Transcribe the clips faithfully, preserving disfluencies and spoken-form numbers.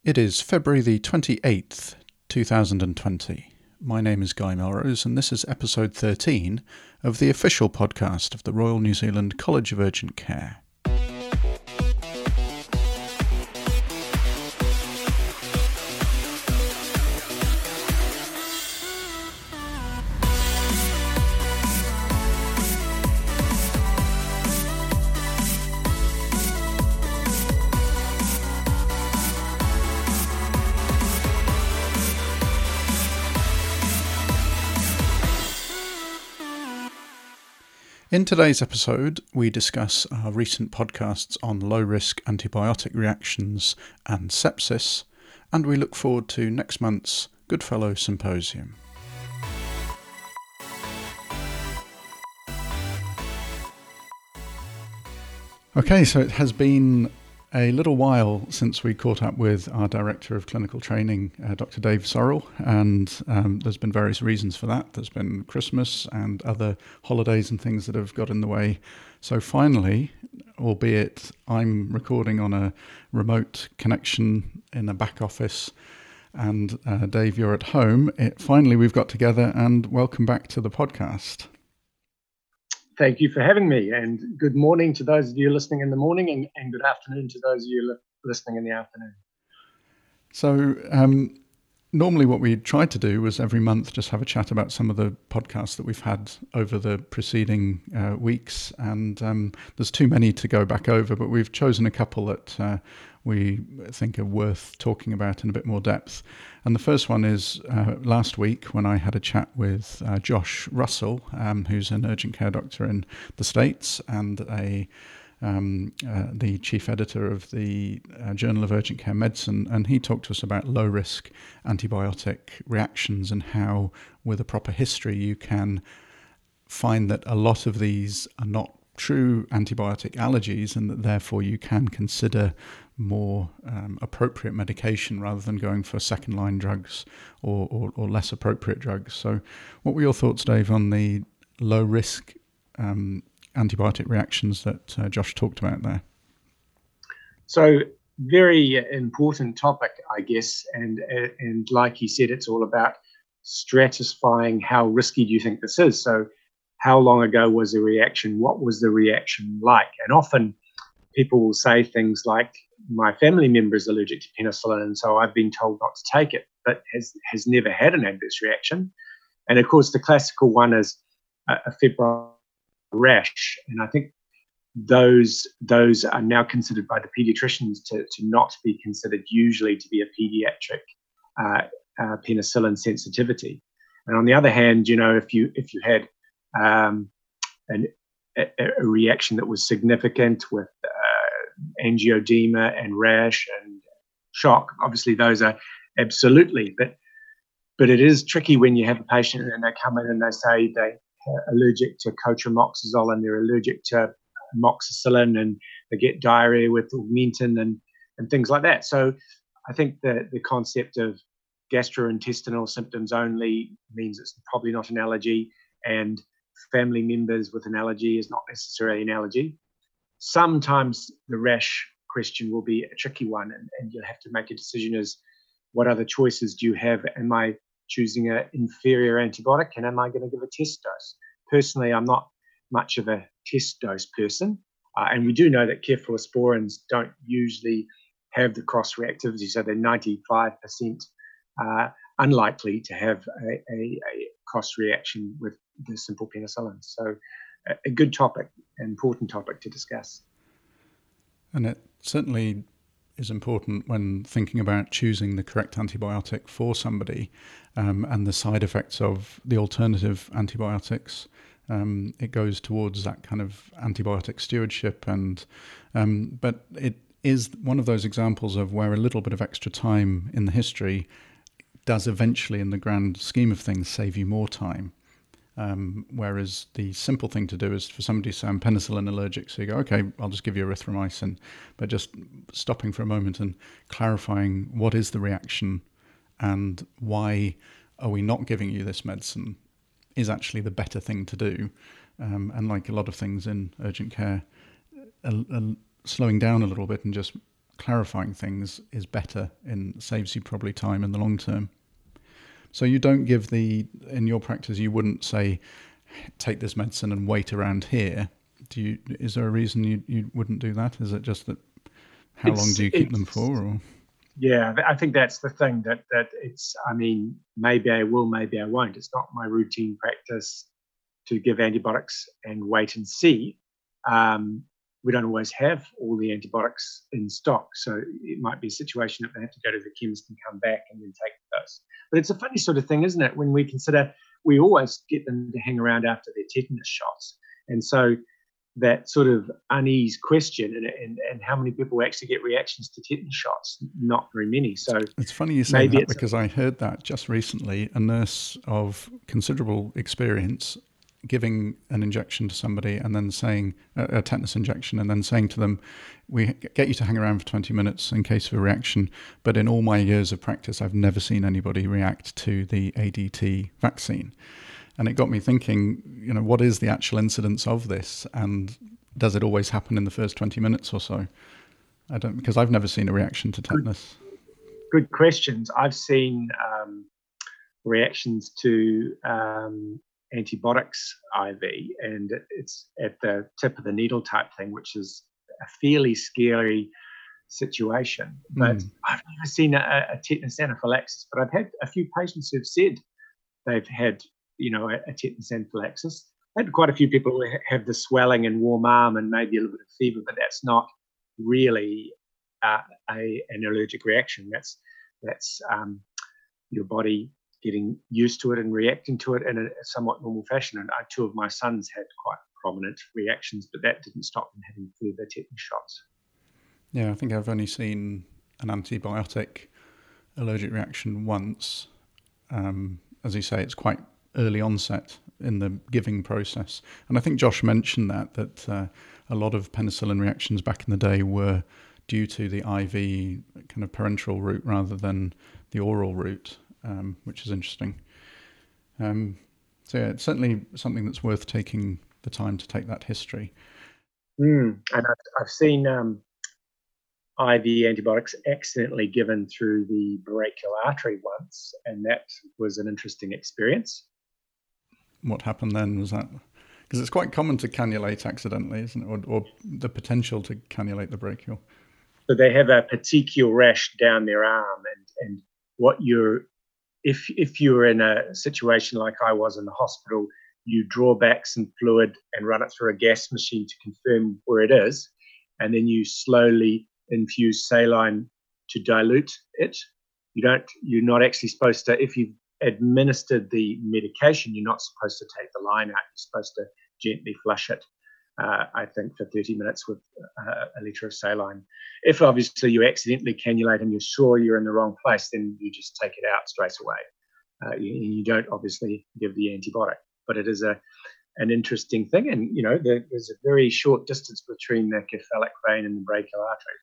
It is February the twenty-eighth, two thousand twenty. My name is Guy Melrose, and this is episode thirteen of the official podcast of the Royal New Zealand College of Urgent Care. In today's episode, we discuss our recent podcasts on low-risk antibiotic reactions and sepsis, and we look forward to next month's Goodfellow Symposium. Okay, so it has been a little while since we caught up with our Director of Clinical Training, uh, Doctor Dave Sorrell, and um, there's been various reasons for that. There's been Christmas and other holidays and things that have got in the way. So finally, albeit I'm recording on a remote connection in a back office, and uh, Dave, you're at home, it, finally we've got together, and welcome back to the podcast. Thank you for having me, and good morning to those of you listening in the morning, and, and good afternoon to those of you li- listening in the afternoon. So um, normally what we tried to do was every month just have a chat about some of the podcasts that we've had over the preceding uh, weeks, and um, there's too many to go back over, but we've chosen a couple that uh, we think are worth talking about in a bit more depth. And the first one is uh, last week when I had a chat with uh, Josh Russell, um, who's an urgent care doctor in the States and a um, uh, the chief editor of the uh, Journal of Urgent Care Medicine, and he talked to us about low-risk antibiotic reactions and how, with a proper history, you can find that a lot of these are not true antibiotic allergies, and that therefore you can consider more um, appropriate medication rather than going for second line drugs or, or, or less appropriate drugs. So what were your thoughts, Dave, on the low risk um, antibiotic reactions that uh, Josh talked about there? So very important topic, I guess, and and like he said, it's all about stratifying how risky do you think this is. So how long ago was the reaction? What was the reaction like? And often people will say things like, my family member is allergic to penicillin, and so I've been told not to take it, but has, has never had an adverse reaction. And of course, the classical one is a, a febrile rash. And I think those those are now considered by the pediatricians to, to not be considered usually to be a pediatric uh, uh, penicillin sensitivity. And on the other hand, you know, if you if you had um, an, a, a reaction that was significant with uh, angioedema and rash and shock, obviously those are absolutely, but but it is tricky when you have a patient and they come in and they say they're allergic to cotrimoxazole and they're allergic to amoxicillin and they get diarrhea with Augmentin and, and things like that. So I think the, the concept of gastrointestinal symptoms only means it's probably not an allergy, and family members with an allergy is not necessarily an allergy. Sometimes the rash question will be a tricky one, and, and you'll have to make a decision as what other choices do you have? Am I choosing an inferior antibiotic, and am I going to give a test dose? Personally, I'm not much of a test dose person, uh, and we do know that cephalosporins don't usually have the cross-reactivity, so they're ninety-five percent uh, unlikely to have a, a, a cross-reaction with the simple penicillin. So a, a good topic, an important topic to discuss. And it certainly is important when thinking about choosing the correct antibiotic for somebody um, and the side effects of the alternative antibiotics. Um, it goes towards that kind of antibiotic stewardship, and um, but it is one of those examples of where a little bit of extra time in the history does eventually, in the grand scheme of things, save you more time. Um, whereas the simple thing to do is for somebody to say, I'm penicillin allergic, so you go, okay, I'll just give you erythromycin, but just stopping for a moment and clarifying what is the reaction and why are we not giving you this medicine is actually the better thing to do. Um, and like a lot of things in urgent care, a, a, slowing down a little bit and just clarifying things is better and saves you probably time in the long term. So you don't give the, in your practice, you wouldn't say, take this medicine and wait around here. Do you, is there a reason you, you wouldn't do that? Is it just that, how It's, long do you keep them for? Or? Yeah, I think that's the thing, that that it's, I mean, maybe I will, maybe I won't. It's not my routine practice to give antibiotics and wait and see. Um, we don't always have all the antibiotics in stock, so it might be a situation that they have to go to the chemist and come back and then take those. But it's a funny sort of thing, isn't it, when we consider we always get them to hang around after their tetanus shots. And so that sort of unease question, and, and, and how many people actually get reactions to tetanus shots? Not very many. So it's funny you say that, because I heard that just recently, a nurse of considerable experience giving an injection to somebody and then saying, a, a tetanus injection, and then saying to them, we get you to hang around for twenty minutes in case of a reaction. But in all my years of practice, I've never seen anybody react to the A D T vaccine. And it got me thinking, you know, what is the actual incidence of this? And does it always happen in the first twenty minutes or so? I don't, because I've never seen a reaction to tetanus. Good, good questions. I've seen um, reactions to um, antibiotics I V, and it's at the tip of the needle type thing, which is a fairly scary situation. But mm. I've never seen a, a tetanus anaphylaxis, but I've had a few patients who've said they've had, you know, a, a tetanus anaphylaxis. I had quite a few people who have the swelling and warm arm and maybe a little bit of fever, but that's not really uh, a an allergic reaction. That's that's um, your body getting used to it and reacting to it in a somewhat normal fashion. And I, two of my sons had quite prominent reactions, but that didn't stop them having further tetanus shots. Yeah, I think I've only seen an antibiotic allergic reaction once. Um, as you say, it's quite early onset in the giving process. And I think Josh mentioned that, that uh, a lot of penicillin reactions back in the day were due to the I V kind of parenteral route rather than the oral route, um, which is interesting. Um, so yeah, it's certainly something that's worth taking the time to take that history. Mm, and I've, I've seen um, I V antibiotics accidentally given through the brachial artery once, and that was an interesting experience. What happened then? Was that because it's quite common to cannulate accidentally, isn't it, or, or the potential to cannulate the brachial? So they have a petechial rash down their arm, and and what you're if if you're in a situation like I was in the hospital, you draw back some fluid and run it through a gas machine to confirm where it is, and then you slowly infuse saline to dilute it. You don't. You're not actually supposed to. If you've administered the medication, you're not supposed to take the line out. You're supposed to gently flush it. Uh, I think for thirty minutes with uh, a litre of saline. If obviously you accidentally cannulate and you're sure you're in the wrong place, then you just take it out straight away. Uh, you, you don't obviously give the antibiotic, but it is a an interesting thing. And, you know, there, there's a very short distance between the cephalic vein and the brachial artery.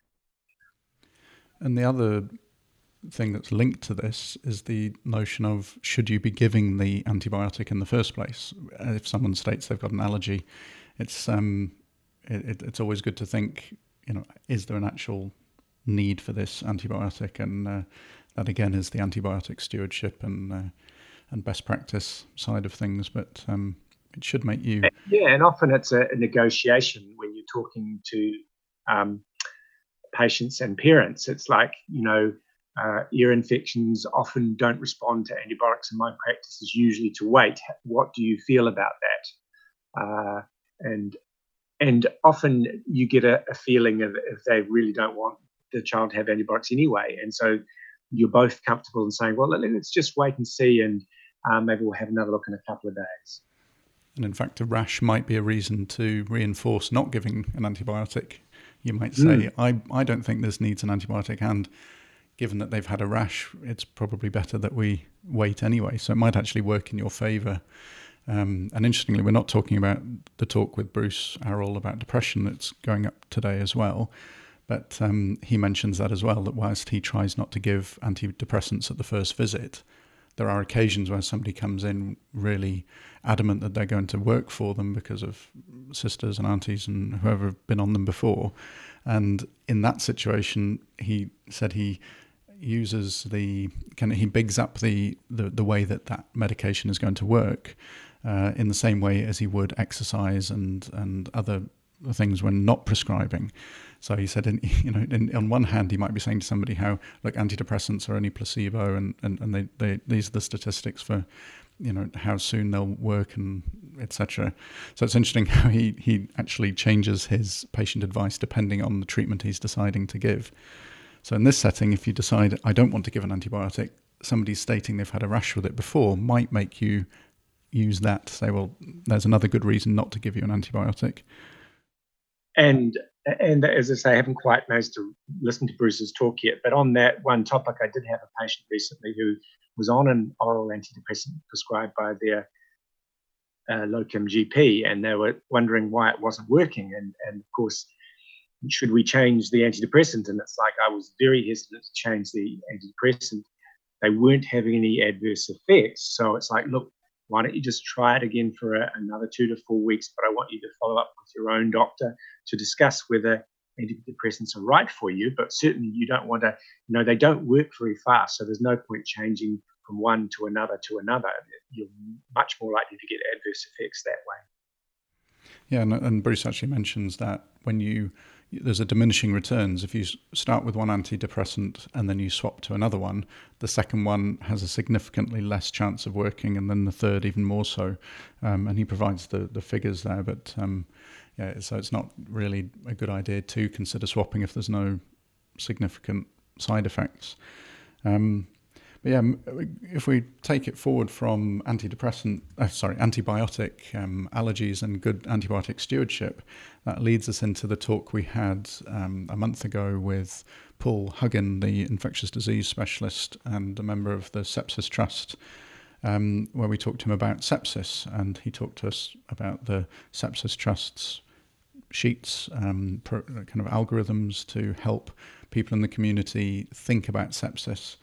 And the other thing that's linked to this is the notion of, should you be giving the antibiotic in the first place? If someone states they've got an allergy, it's um, it, it's always good to think, you know, is there an actual need for this antibiotic? And uh, that again is the antibiotic stewardship and uh, and best practice side of things. But um, it should make you yeah, and often it's a, a negotiation when you're talking to um, patients and parents. It's like, you know, uh, ear infections often don't respond to antibiotics, and my practice is usually to wait. What do you feel about that? Uh, and and often you get a, a feeling of if they really don't want the child to have antibiotics anyway, and so you're both comfortable in saying, well, let's just wait and see, and um, maybe we'll have another look in a couple of days. And in fact, a rash might be a reason to reinforce not giving an antibiotic. You might say, mm. I, I don't think this needs an antibiotic, and given that they've had a rash, it's probably better that we wait anyway. So it might actually work in your favour. Um, and interestingly, we're not talking about the talk with Bruce Arrell about depression that's going up today as well. But um, he mentions that as well, that whilst he tries not to give antidepressants at the first visit, there are occasions where somebody comes in really adamant that they're going to work for them because of sisters and aunties and whoever have been on them before. And in that situation, he said he uses the kind of, he bigs up the, the, the way that that medication is going to work uh, in the same way as he would exercise and, and other things when not prescribing. So he said, in, you know, in, on one hand, he might be saying to somebody how, look, antidepressants are only placebo, and, and, and they, they, these are the statistics for, you know, how soon they'll work and et cetera. So it's interesting how he, he actually changes his patient advice depending on the treatment he's deciding to give. So in this setting, if you decide, I don't want to give an antibiotic, somebody stating they've had a rash with it before might make you use that to say, well, there's another good reason not to give you an antibiotic. And and as I say, I haven't quite managed to listen to Bruce's talk yet, but on that one topic, I did have a patient recently who was on an oral antidepressant prescribed by their uh, locum G P, and they were wondering why it wasn't working. And, and of course, should we change the antidepressant? And it's like, I was very hesitant to change the antidepressant. They weren't having any adverse effects. So it's like, look, why don't you just try it again for a, another two to four weeks? But I want you to follow up with your own doctor to discuss whether antidepressants are right for you. But certainly you don't want to, you know, they don't work very fast. So there's no point changing from one to another to another. You're much more likely to get adverse effects that way. Yeah, and, and Bruce actually mentions that when you, there's a diminishing returns. If you start with one antidepressant and then you swap to another one, the second one has a significantly less chance of working, and then the third even more so. Um, and he provides the, the figures there, but um, yeah, so it's not really a good idea to consider swapping if there's no significant side effects. Um, But yeah, if we take it forward from antidepressant, uh, sorry, antibiotic um, allergies and good antibiotic stewardship, that leads us into the talk we had um, a month ago with Paul Huggin, the infectious disease specialist and a member of the Sepsis Trust, um, where we talked to him about sepsis, and he talked to us about the Sepsis Trust's sheets, um, pro, kind of algorithms to help people in the community think about sepsis.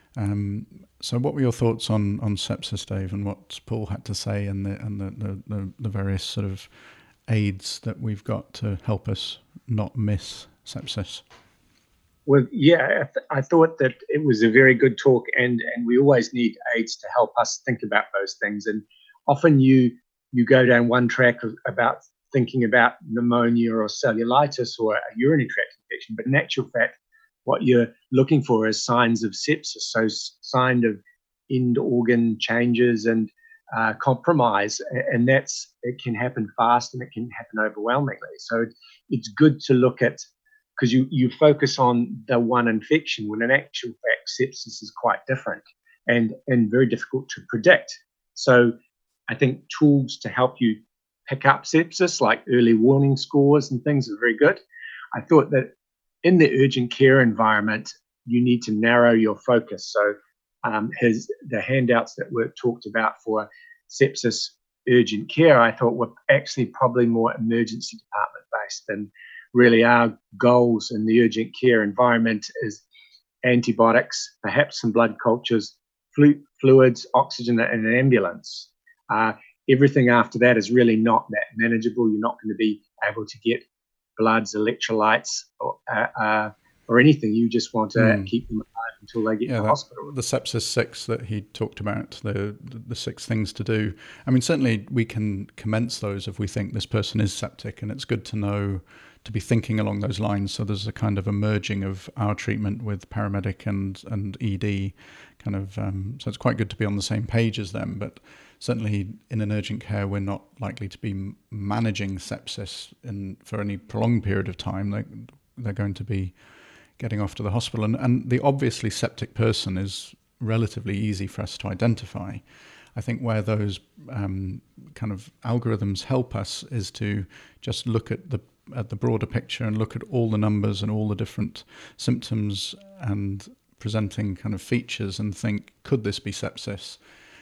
Um, so what were your thoughts on, on sepsis, Dave, and what Paul had to say, and the and the, the, the, the various sort of aids that we've got to help us not miss sepsis? Well, yeah, I, th- I thought that it was a very good talk, and, and we always need aids to help us think about those things. And often you you go down one track of, about thinking about pneumonia or cellulitis or a urinary tract infection, but in actual fact, what you're looking for is signs of sepsis, so sign of end organ changes and uh, compromise, and that's it can happen fast and it can happen overwhelmingly. So it's good to look at, because you you focus on the one infection when in actual fact sepsis is quite different and and very difficult to predict. So I think tools to help you pick up sepsis, like early warning scores and things, are very good. I thought that in the urgent care environment, you need to narrow your focus. So um, his the handouts that were talked about for sepsis urgent care, I thought were actually probably more emergency department based. And really our goals in the urgent care environment is antibiotics, perhaps some blood cultures, flu- fluids, oxygen, and an ambulance. Uh, everything after that is really not that manageable. You're not going to be able to get bloods, electrolytes, or, uh, uh, or anything. You just want to mm. keep them alive until they get yeah, to the that, hospital. The sepsis six that he talked about, the the six things to do. I mean, certainly we can commence those if we think this person is septic, and it's good to know to be thinking along those lines. So there's a kind of a merging of our treatment with paramedic and and E D, kind of. Um, so it's quite good to be on the same page as them, but certainly in an urgent care, we're not likely to be managing sepsis in, for any prolonged period of time. They, they're going to be getting off to the hospital. And, and the obviously septic person is relatively easy for us to identify. I think where those um, kind of algorithms help us is to just look at the at the broader picture and look at all the numbers and all the different symptoms and presenting kind of features and think, could this be sepsis?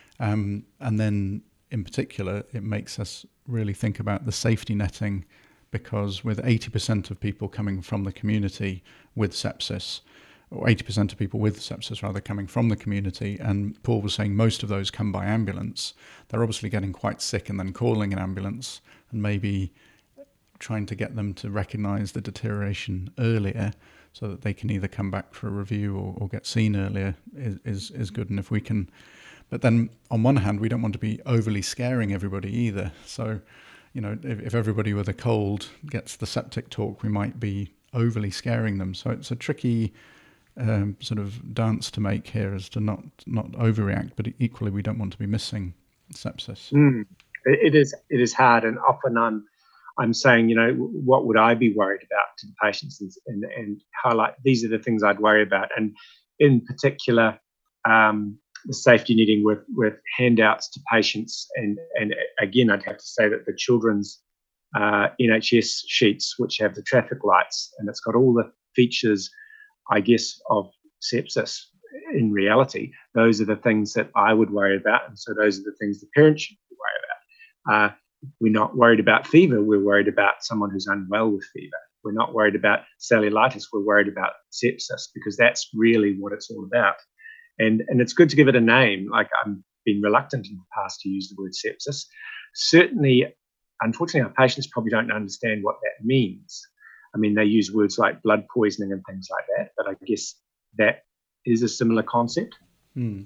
Um, and then in particular, it makes us really think about the safety netting, because with eighty percent of people coming from the community with sepsis, or eighty percent of people with sepsis rather coming from the community. And Paul was saying most of those come by ambulance. They're obviously getting quite sick and then calling an ambulance and maybe trying to get them to recognise the deterioration earlier so that they can either come back for a review or, or get seen earlier is, is, is good. And if we can, but then on one hand, we don't want to be overly scaring everybody either. So, you know, if, if everybody with a cold gets the septic talk, we might be overly scaring them. So it's a tricky um, sort of dance to make here, as to not not overreact, but equally we don't want to be missing sepsis. Mm. It is it is hard, and often I'm I'm saying, you know, what would I be worried about to the patients, and and, and highlight these are the things I'd worry about, and in particular, um, the safety netting with with handouts to patients, and and again, I'd have to say that the children's uh, N H S sheets, which have the traffic lights, and it's got all the features, I guess, of sepsis. In reality, those are the things that I would worry about, and so those are the things the parents should worry about. Uh, we're not worried about fever. We're worried about someone who's unwell with fever. We're not worried about cellulitis. We're worried about sepsis, because that's really what it's all about. And and it's good to give it a name. Like, I've been reluctant in the past to use the word sepsis. Certainly, unfortunately, our patients probably don't understand what that means. I mean, they use words like blood poisoning and things like that, but I guess that is a similar concept. Mm.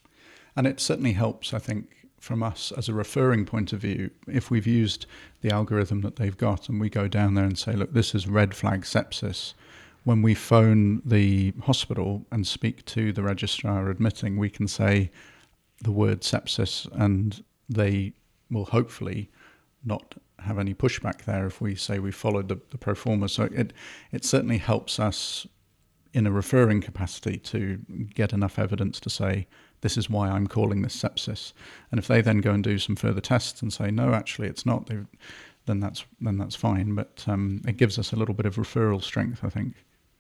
And it certainly helps, I think, from us as a referring point of view, if we've used the algorithm that they've got and we go down there and say, look, this is red flag sepsis. When we phone the hospital and speak to the registrar admitting, we can say the word sepsis, and they will hopefully not have any pushback there if we say we followed the, the pro forma. So it it certainly helps us in a referring capacity to get enough evidence to say, this is why I'm calling this sepsis. And if they then go and do some further tests and say, no, actually it's not, then that's then that's fine. But um, it gives us a little bit of referral strength, I think.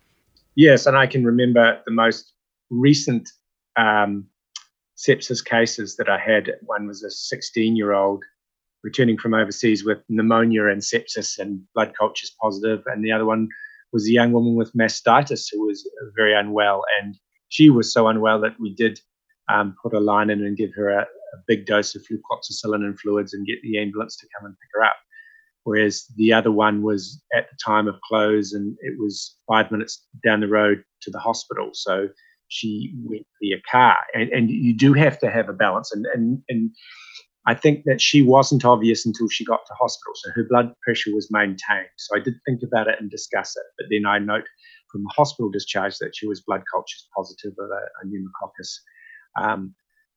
Yes, and I can remember the most recent um, sepsis cases that I had. One was a sixteen-year-old returning from overseas with pneumonia and sepsis and blood cultures positive, and the other one was a young woman with mastitis who was very unwell, and she was so unwell that we did um, put a line in and give her a, a big dose of flucloxacillin and fluids and get the ambulance to come and pick her up. Whereas the other one was at the time of close, and it was five minutes down the road to the hospital. So she went via car, and, and you do have to have a balance. And, and, and I think that she wasn't obvious until she got to hospital. So her blood pressure was maintained. So I did think about it and discuss it. But then I note from the hospital discharge that she was blood cultures positive of a, a pneumococcus. Um,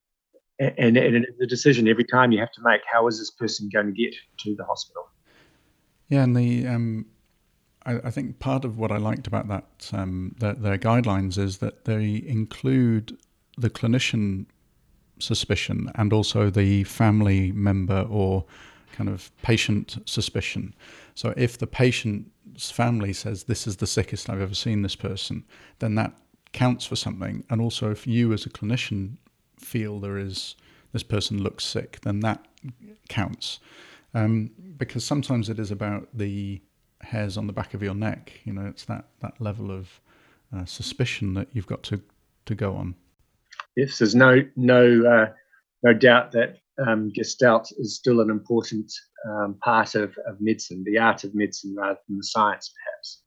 and, and the decision every time you have to make, how is this person going to get to the hospital? Yeah, and the um, I, I think part of what I liked about that um, their, their guidelines is that they include the clinician suspicion and also the family member or kind of patient suspicion. So if the patient's family says, this is the sickest I've ever seen this person, then that counts for something. And also if you as a clinician feel there is, this person looks sick, then that counts. Um, because sometimes it is about the hairs on the back of your neck. You know, it's that, that level of uh, suspicion that you've got to, to go on. Yes, there's no no uh, no doubt that um, Gestalt is still an important um, part of, of medicine, the art of medicine rather than the science, perhaps.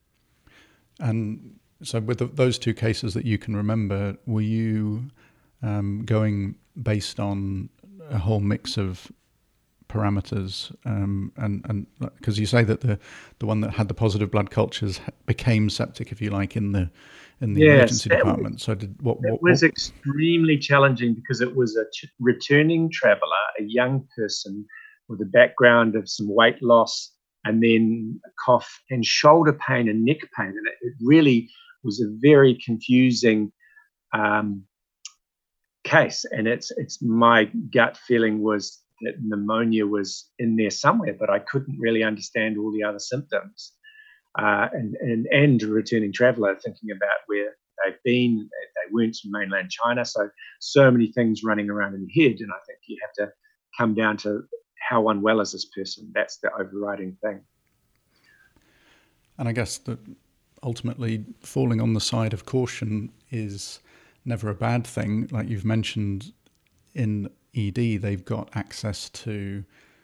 And so with the, those two cases that you can remember, were you um, going based on a whole mix of parameters, um, and and because you say that the the one that had the positive blood cultures became septic, if you like, in the in the yes, emergency department. Was, so did what, it what was what? extremely challenging because it was a t- returning traveller, a young person with a background of some weight loss and then a cough and shoulder pain and neck pain, and it, it really was a very confusing um, case. And it's it's my gut feeling was that pneumonia was in there somewhere, but I couldn't really understand all the other symptoms. Uh, and, and and a returning traveller thinking about where they've been, they weren't in mainland China, so so many things running around in your head. And I think you have to come down to how unwell is this person. That's the overriding thing. And I guess that ultimately falling on the side of caution is never a bad thing. Like you've mentioned, in E D, they've got access to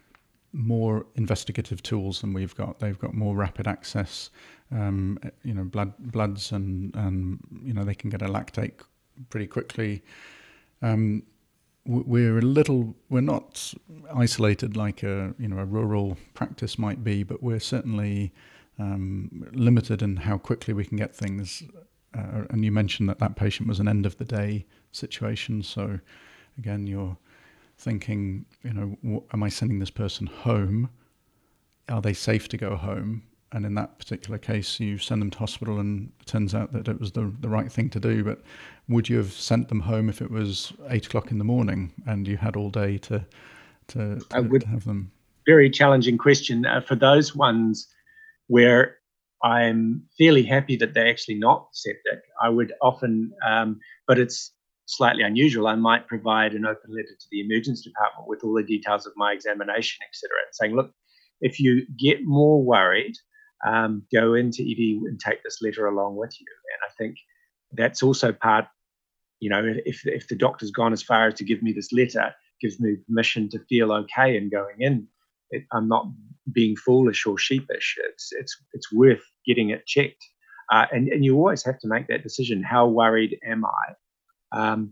more investigative tools than we've got. They've got more rapid access, um, you know, blood bloods, and, and you know, they can get a lactate pretty quickly. Um, we're a little, we're not isolated like a, you know, a rural practice might be, but we're certainly um, limited in how quickly we can get things. Uh, and you mentioned that that patient was an end of the day situation. So again, you're thinking, you know, what, am I sending this person home? Are they safe to go home? And in that particular case, you send them to hospital, and it turns out that it was the the right thing to do. But would you have sent them home if it was eight o'clock in the morning and you had all day to to, to, would, to have them? Very challenging question. Uh, for those ones where I'm fairly happy that they're actually not septic, I would often, um, but it's slightly unusual, I might provide an open letter to the emergency department with all the details of my examination, et cetera, and saying, look, if you get more worried, um, go into E D and take this letter along with you. And I think that's also part, you know, if if the doctor's gone as far as to give me this letter, gives me permission to feel okay in going in. It, I'm not being foolish or sheepish. It's it's it's worth getting it checked, uh, and and you always have to make that decision. How worried am I? Um,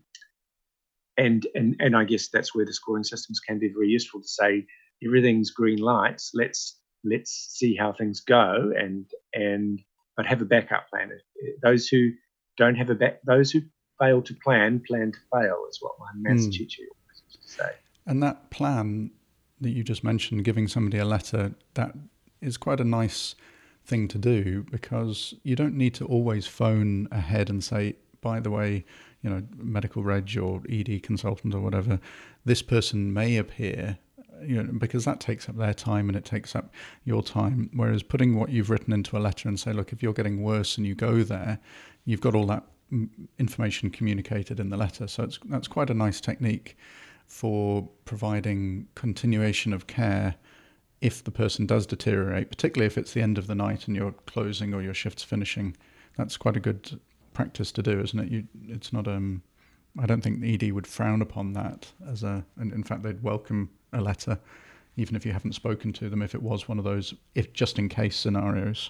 and and and I guess that's where the scoring systems can be very useful to say everything's green lights. Let's let's see how things go, and and but have a backup plan. Those who don't have a back, those who fail to plan, plan to fail, is what my maths mm. teacher used to say. And that plan that you just mentioned, giving somebody a letter, that is quite a nice thing to do, because you don't need to always phone ahead and say, by the way, you know, medical reg or E D consultant or whatever, this person may appear, you know, because that takes up their time and it takes up your time. Whereas putting what you've written into a letter and say, look, if you're getting worse and you go there, you've got all that information communicated in the letter. So it's that's quite a nice technique for providing continuation of care if the person does deteriorate, particularly if it's the end of the night and you're closing or your shift's finishing. That's quite a good practice to do, isn't it? You, it's not. Um, I don't think the E D would frown upon that as a. And in fact, they'd welcome a letter, even if you haven't spoken to them, if it was one of those if just in case scenarios.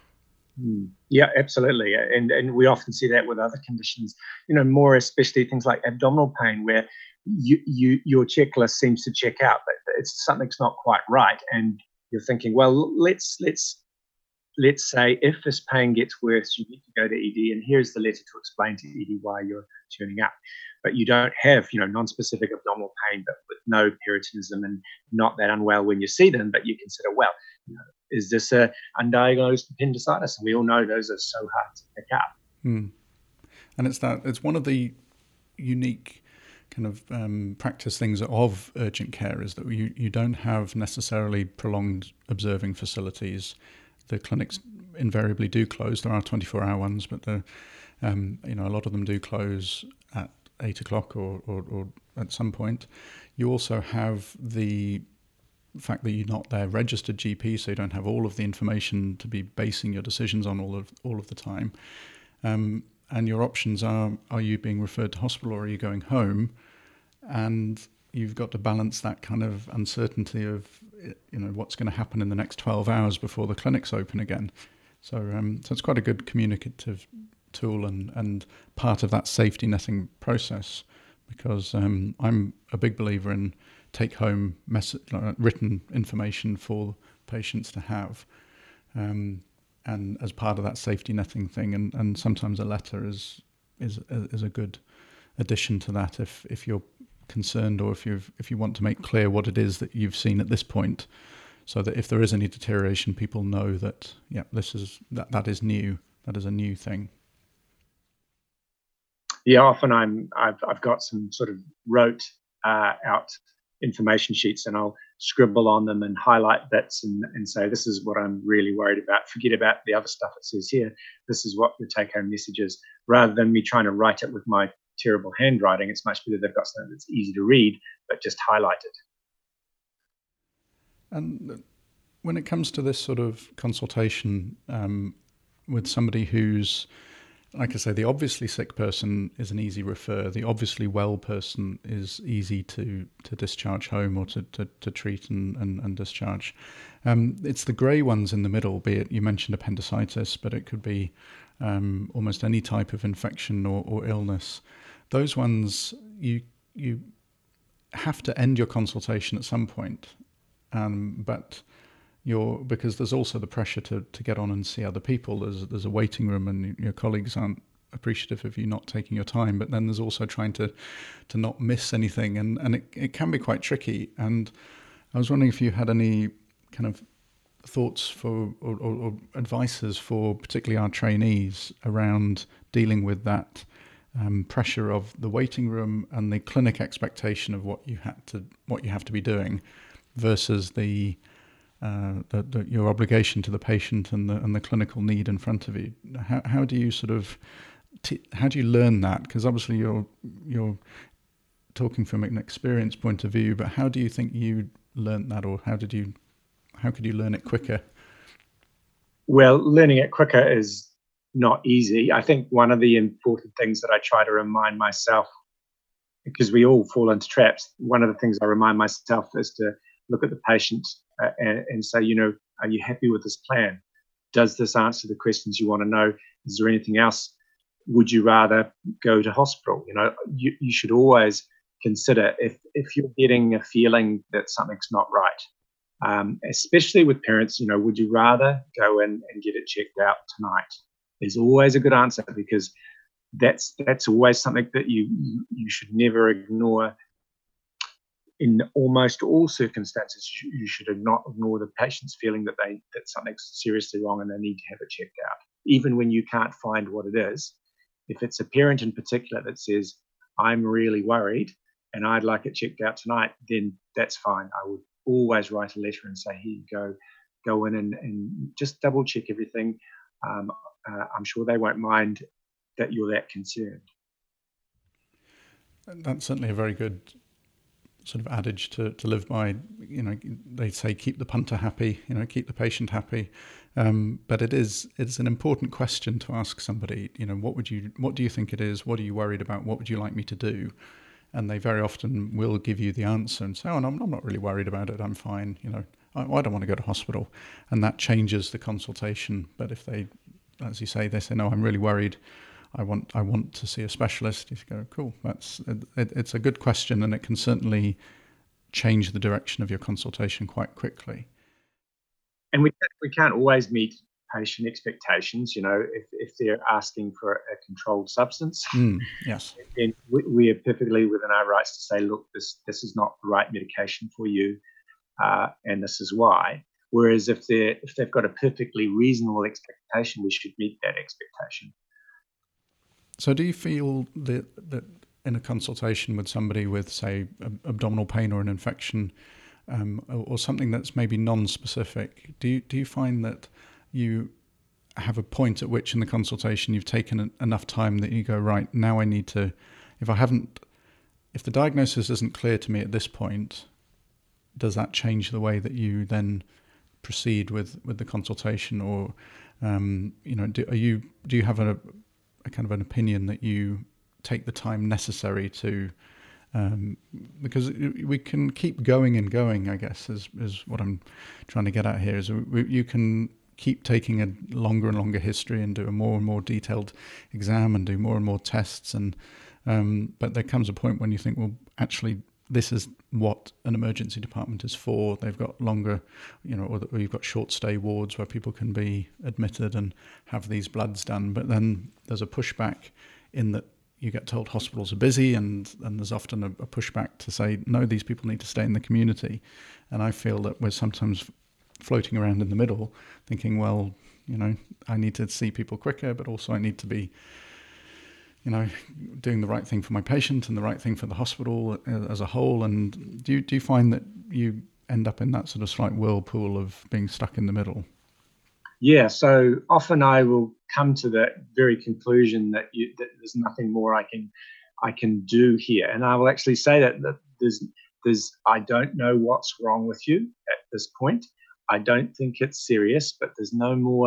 Mm. Yeah, absolutely, and and we often see that with other conditions. You know, more especially things like abdominal pain, where you you your checklist seems to check out, but it's something's not quite right, and you're thinking, well, let's let's. Let's say if this pain gets worse, you need to go to E D, and here's the letter to explain to E D why you're turning up. But you don't have, you know, non-specific abdominal pain, but with no peritonism and not that unwell when you see them. But you consider, well, you know, is this a undiagnosed appendicitis? And we all know those are so hard to pick up. Mm. And it's that it's one of the unique kind of um, practice things of urgent care is that you you don't have necessarily prolonged observing facilities. The clinics invariably do close. There are twenty-four hour ones, but the, um, you know, a lot of them do close at eight o'clock or, or, or at some point. You also have the fact that you're not their registered G P, so you don't have all of the information to be basing your decisions on all of all of the time. Um, and your options are: are you being referred to hospital or are you going home? And you've got to balance that kind of uncertainty of, you know, what's going to happen in the next twelve hours before the clinics open again. So, um, so it's quite a good communicative tool and, and part of that safety netting process, because um, I'm a big believer in take-home message, uh, written information for patients to have, um, and as part of that safety netting thing. And, and sometimes a letter is is is a good addition to that if if you're concerned, or if you if you want to make clear what it is that you've seen at this point, so that if there is any deterioration, people know that yeah, this is that that is new, that is a new thing. Yeah, often I'm I've I've got some sort of rote uh, out information sheets, and I'll scribble on them and highlight bits and and say, this is what I'm really worried about. Forget about the other stuff it says here. This is what the take-home message is, rather than me trying to write it with my terrible handwriting. It's much better they've got something that's easy to read, but just highlighted. And when it comes to this sort of consultation, um, with somebody who's, like I say, the obviously sick person is an easy refer. The obviously well person is easy to, to discharge home or to, to, to treat and, and, and discharge. Um, it's the grey ones in the middle, be it, you mentioned appendicitis, but it could be um, almost any type of infection or, or illness. Those ones, you you have to end your consultation at some point. Um, but you're, because there's also the pressure to, to get on and see other people. There's there's a waiting room, and your colleagues aren't appreciative of you not taking your time. But then there's also trying to to not miss anything, and and it, it can be quite tricky. And I was wondering if you had any kind of thoughts for or, or, or advices for particularly our trainees around dealing with that um, pressure of the waiting room and the clinic expectation of what you had to what you have to be doing versus the Uh, the, the, your obligation to the patient and the and the clinical need in front of you. How how do you sort of t- how do you learn that? Because obviously you're you're talking from an experience point of view, but how do you think you learned that, or how did you how could you learn it quicker? Well, learning it quicker is not easy. I think one of the important things that I try to remind myself, because we all fall into traps, one of the things I remind myself is to look at the patient uh, and, and say, you know, are you happy with this plan? Does this answer the questions you want to know? Is there anything else? Would you rather go to hospital? You know, you, you should always consider if, if you're getting a feeling that something's not right, um, especially with parents, you know, would you rather go in and get it checked out tonight? Is always a good answer, because that's that's always something that you you should never ignore. In almost all circumstances, you should not ignore the patient's feeling that they that something's seriously wrong and they need to have it checked out, even when you can't find what it is. If it's a parent in particular that says, "I'm really worried and I'd like it checked out tonight," then that's fine. I would always write a letter and say, "Here you go, go in and, and just double check everything." Um, uh, I'm sure they won't mind that you're that concerned. That's certainly a very good sort of adage to, to live by. You know, they say keep the punter happy, you know, keep the patient happy. Um, but it is it's an important question to ask somebody. You know, what would you what do you think it is? What are you worried about? What would you like me to do? And they very often will give you the answer and say, "Oh, no, I'm not really worried about it. I'm fine. You know, I, I don't want to go to hospital," and that changes the consultation. But if they, as you say, they say, "No, I'm really worried. I want I want to see a specialist," you go, "Cool. That's it, it's a good question, and it can certainly change the direction of your consultation quite quickly." And we we can't always meet patient expectations. You know, if, if they're asking for a controlled substance, mm, yes, then we, we are perfectly within our rights to say, "Look, this this is not the right medication for you, uh, and this is why." Whereas if they if they've got a perfectly reasonable expectation, we should meet that expectation. So, do you feel that that in a consultation with somebody with, say, abdominal pain or an infection, um, or, or something that's maybe non-specific, do you do you find that you have a point at which in the consultation you've taken enough time that you go, right, now I need to, if I haven't, if the diagnosis isn't clear to me at this point, does that change the way that you then proceed with, with the consultation, or um, you know, do, are you do you have a, a kind of an opinion that you take the time necessary to, um, because we can keep going and going, I guess, is is what I'm trying to get at here. Is we, you can keep taking a longer and longer history and do a more and more detailed exam and do more and more tests, and um, but there comes a point when you think, well, actually, this is what an emergency department is for. They've got longer, you know, or, or you've got short stay wards where people can be admitted and have these bloods done. But then there's a pushback in that you get told hospitals are busy, and, and there's often a, a pushback to say, no, these people need to stay in the community. And I feel that we're sometimes floating around in the middle thinking, well, you know, I need to see people quicker, but also I need to be, you know, doing the right thing for my patient and the right thing for the hospital as a whole. And do you, do you find that you end up in that sort of slight whirlpool of being stuck in the middle? Yeah, so often I will come to the very conclusion that, you, that there's nothing more I can I can do here, and I will actually say that, that there's there's I don't know what's wrong with you at this point. I don't think it's serious, but there's no more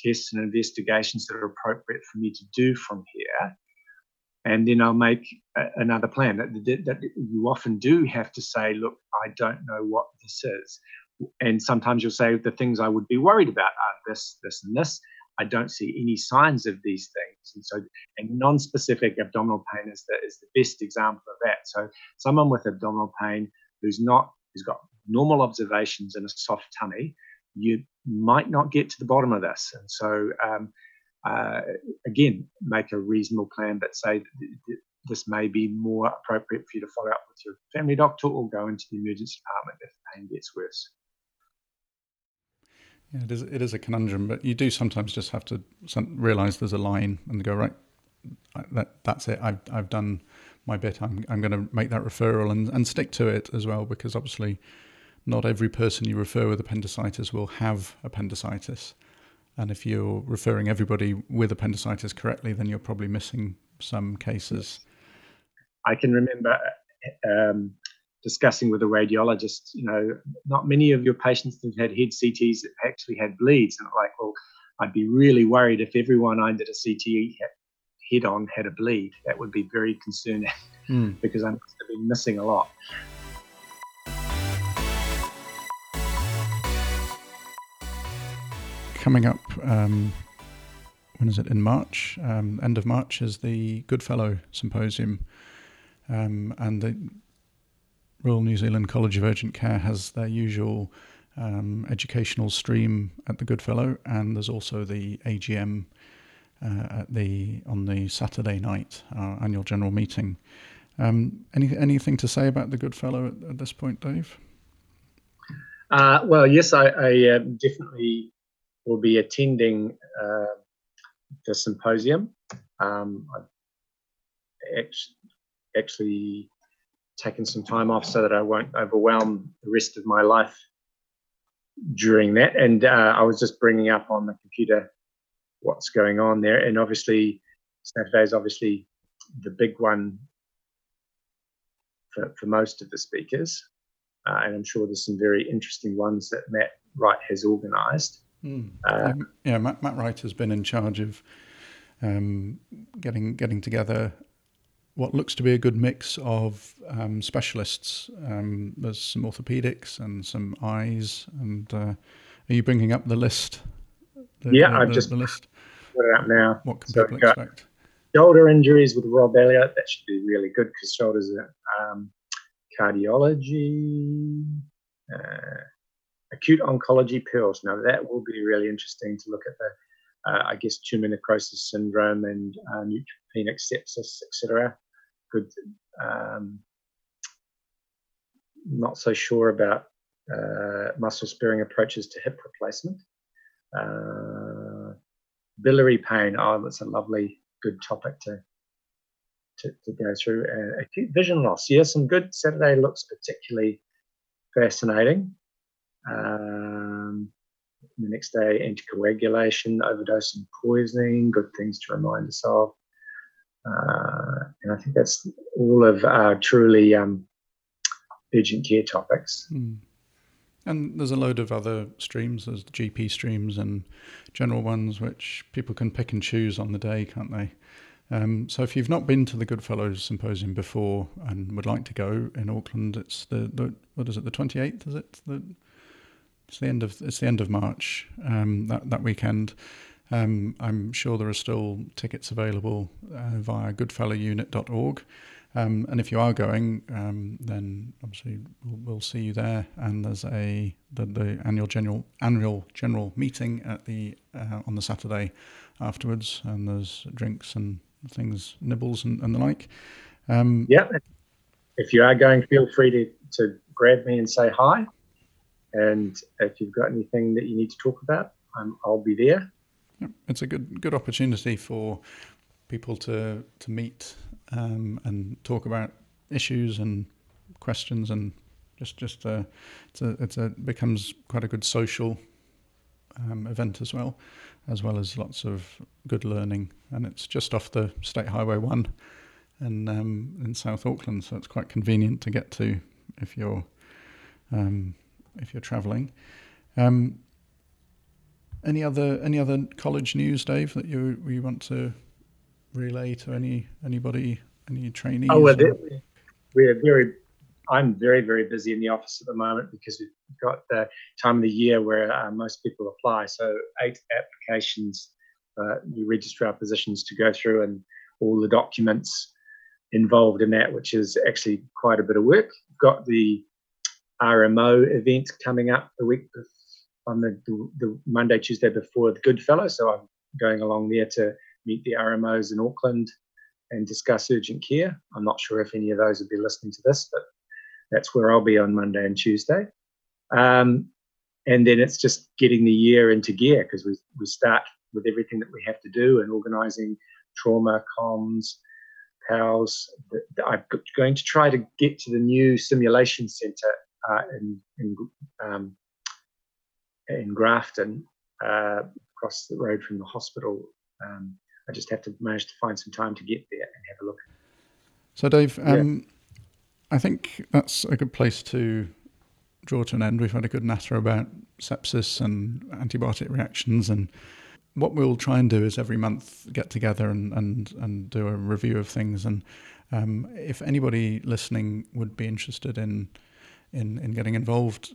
tests and investigations that are appropriate for me to do from here. And then I'll make a, another plan. That, that, that you often do have to say, look, I don't know what this is. And sometimes you'll say the things I would be worried about are this, this, and this. I don't see any signs of these things. And so, and non-specific abdominal pain is the, is the best example of that. So someone with abdominal pain who's not, who's got normal observations and a soft tummy, you might not get to the bottom of this. And so, um, uh, again, make a reasonable plan, but say this may be more appropriate for you to follow up with your family doctor or go into the emergency department if the pain gets worse. Yeah, it is, it is a conundrum, but you do sometimes just have to realise there's a line and go, right, that that's it. I've I've done my bit. I'm I'm going to make that referral and, and stick to it as well, because obviously not every person you refer with appendicitis will have appendicitis. And if you're referring everybody with appendicitis correctly, then you're probably missing some cases. I can remember um, discussing with a radiologist, you know, not many of your patients that had head C Ts that actually had bleeds. And like, well, I'd be really worried if everyone I did a C T head on had a bleed. That would be very concerning mm. because I must have been missing a lot. Coming up, um, when is it? In March, um, end of March, is the Goodfellow Symposium, um, and the Royal New Zealand College of Urgent Care has their usual um, educational stream at the Goodfellow, and there's also the A G M uh, at the on the Saturday night, our annual general meeting. Um, any anything to say about the Goodfellow at, at this point, Dave? Uh, well, yes, I, I uh, definitely will be attending uh, the symposium. Um, I've actually, actually taken some time off so that I won't overwhelm the rest of my life during that. And uh, I was just bringing up on the computer what's going on there. And obviously, Saturday is obviously the big one for, for most of the speakers. Uh, and I'm sure there's some very interesting ones that Matt Wright has organised. Mm. Uh, yeah, yeah Matt, Matt Wright has been in charge of um, getting getting together what looks to be a good mix of um, specialists. Um, there's some orthopedics and some eyes. And uh, are you bringing up the list? The, yeah, the, I've the, just the list. put it up now. What can so people expect? Shoulder injuries with Rob Elliott. That should be really good because shoulders are um, cardiology. Uh, Acute oncology pills. Now that will be really interesting to look at the, uh, I guess, tumor necrosis syndrome and uh, neutropenic sepsis, et cetera. Good. Um, not so sure about uh, muscle sparing approaches to hip replacement. Uh, biliary pain. Oh, that's a lovely, good topic to to, to go through. Uh, acute vision loss. Yeah, some good. Saturday looks particularly fascinating. Um, the next day, anticoagulation, overdose and poisoning, good things to remind us of. Uh, and I think that's all of our truly um, urgent care topics. Mm. And there's a load of other streams. There's the G P streams and general ones, which people can pick and choose on the day, can't they? Um, so if you've not been to the Goodfellows Symposium before and would like to go in Auckland, it's the, the what is it, the twenty-eighth, is it? The, It's the end of it's the end of March, um, that that weekend. Um, I'm sure there are still tickets available uh, via goodfellow unit dot org. Um, and if you are going, um, then obviously we'll, we'll see you there. And there's a the, the annual general annual general meeting at the uh, on the Saturday afterwards, and there's drinks and things, nibbles and, and the like. Um, yeah, if you are going, feel free to to grab me and say hi. And if you've got anything that you need to talk about, um, I'll be there. It's a good good opportunity for people to to meet um, and talk about issues and questions, and just just uh, it's a it's a it becomes quite a good social um, event as well, as well as lots of good learning. And it's just off the State Highway One, in um, in South Auckland, so it's quite convenient to get to if you're um, if you're travelling. Um, Any other any other college news, Dave, that you you want to relay to any anybody, any trainees? Oh, well, or... we're very. I'm very very busy in the office at the moment because we've got the time of the year where uh, most people apply. So eight applications, uh, new registrar positions to go through, and all the documents involved in that, which is actually quite a bit of work. We've got the R M O event coming up the week on the, the, the Monday, Tuesday before the Goodfellow. So I'm going along there to meet the R M Os in Auckland and discuss urgent care. I'm not sure if any of those will be listening to this, but that's where I'll be on Monday and Tuesday. Um, and then it's just getting the year into gear, because we, we start with everything that we have to do and organising trauma, comms, P A L S. I'm going to try to get to the new simulation centre uh, in, in, um, in Grafton, uh, across the road from the hospital. Um, I just have to manage to find some time to get there and have a look. So, Dave, um, yeah. I think that's a good place to draw to an end. We've had a good natter about sepsis and antibiotic reactions, and what we'll try and do is every month get together and, and, and do a review of things. And um, if anybody listening would be interested in in, in getting involved,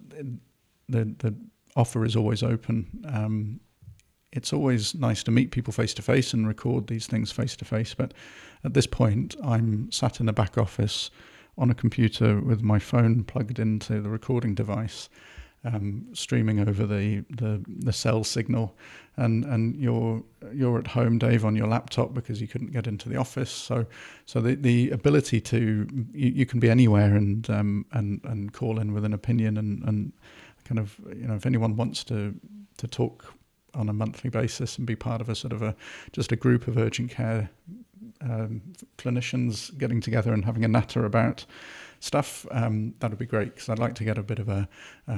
the the offer is always open. Um, it's always nice to meet people face to face and record these things face to face. But at this point, I'm sat in the back office on a computer with my phone plugged into the recording device, um, streaming over the, the, the cell signal, and, and you're you're at home, Dave, on your laptop because you couldn't get into the office. So so the, the ability to you, you can be anywhere and um, and and call in with an opinion, and, and kind of, you know, if anyone wants to to talk on a monthly basis and be part of a sort of a just a group of urgent care Um, clinicians getting together and having a natter about stuff, um, that would be great, because I'd like to get a bit of a,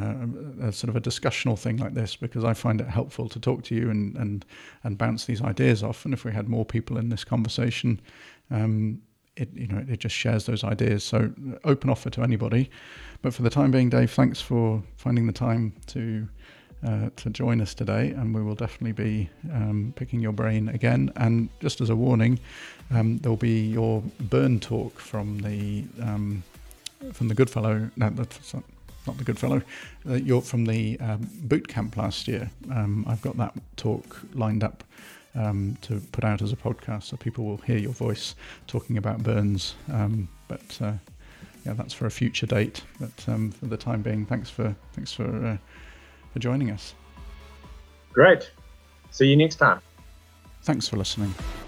uh, a sort of a discussional thing like this, because I find it helpful to talk to you and and, and bounce these ideas off. And if we had more people in this conversation, um, it you know it just shares those ideas. So open offer to anybody. But for the time being, Dave, thanks for finding the time to Uh, to join us today, and we will definitely be um, picking your brain again. And just as a warning, um, there'll be your burn talk from the um, from the Goodfellow. No, that's not, not the Goodfellow. Uh, you're from the um, boot camp last year. Um, I've got that talk lined up um, to put out as a podcast, so people will hear your voice talking about burns. Um, but uh, yeah, that's for a future date. But um, for the time being, thanks for thanks for. Uh, for joining us. Great. See you next time. Thanks for listening.